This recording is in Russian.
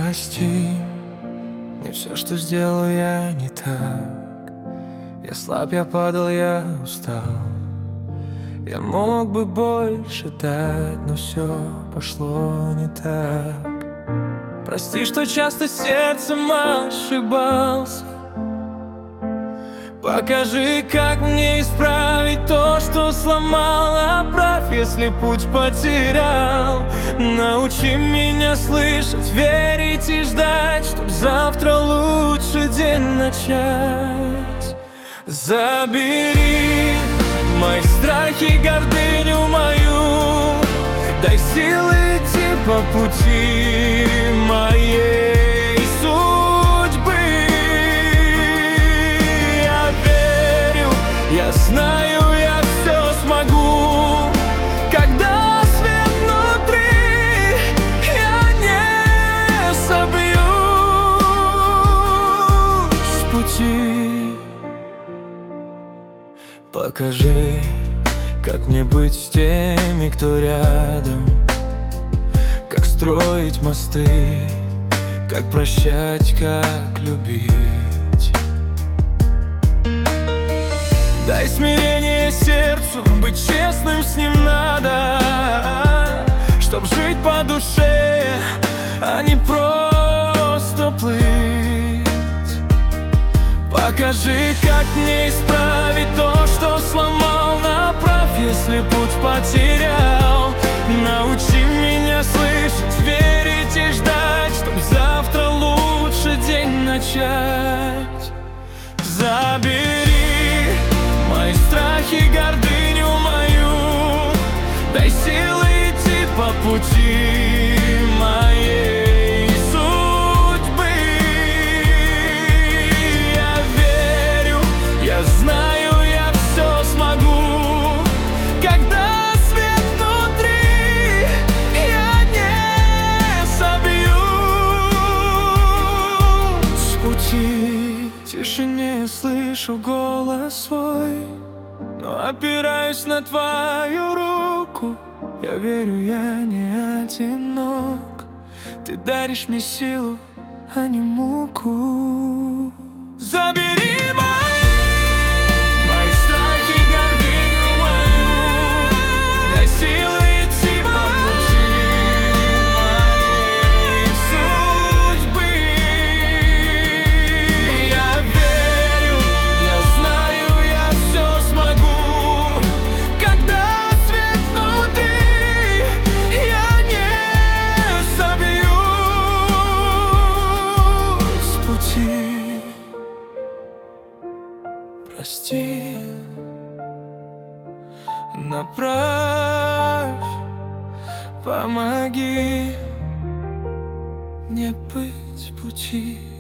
прости, не все, что сделал я, не так. Я слаб, я падал, я устал. Я мог бы больше дать, но все пошло не так. Прости, что часто сердцем ошибался. Покажи, как мне исправить то, что сломал. Оправь, если путь потерял. Научи меня слышать, верить и ждать, чтоб завтра лучше день начать. Забери мои страхи, гордыню мою. Дай силы идти по пути моей судьбы. Я верю, я знаю, я все смогу. Когда свет внутри, я не собьюсь с пути. Покажи, как мне быть с теми, кто рядом, как строить мосты, как прощать, как любить. Дай смирение сердцу, быть честным с ним надо, чтоб жить по душе, а не просто плыть. Покажи, как мне исправить то, что сломал. Направь, если путь потерял. Научи меня слышать, верить и ждать, чтоб завтра лучше день начать. Забери мои страхи, гордыню мою. Дай силы идти по пути моей судьбы. Я верю, я знаю, я все смогу. Когда свет внутри, я не собьюсь с пути. В тишине слышу голос свой, но опираюсь на твою руку. Я верю, я не одинок. Ты даришь мне силу, а не муку. Забери мои страхи, гордыню мою. Дай силы идти по пути моей судьбы. Я верю, я знаю, я все смогу. Когда свет внутри, я не собьюсь с пути. Прости, направь, помоги мне быть в пути.